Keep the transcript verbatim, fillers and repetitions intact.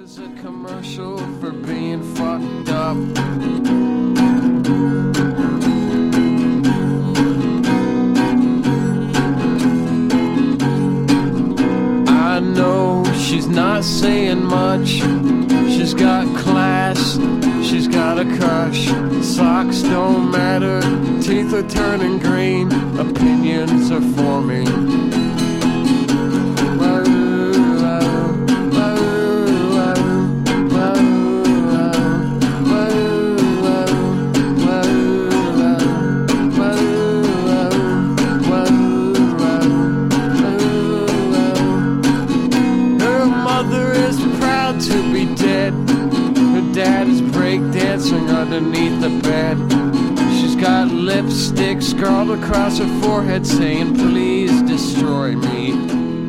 was a commercial for being fucked up. I know she's not saying much. She's got class, she's got a crush. Socks don't matter, teeth are turning green, opinions are forming. Dad is breakdancing underneath the bed. She's got lipstick scrawled across her forehead saying, please destroy me.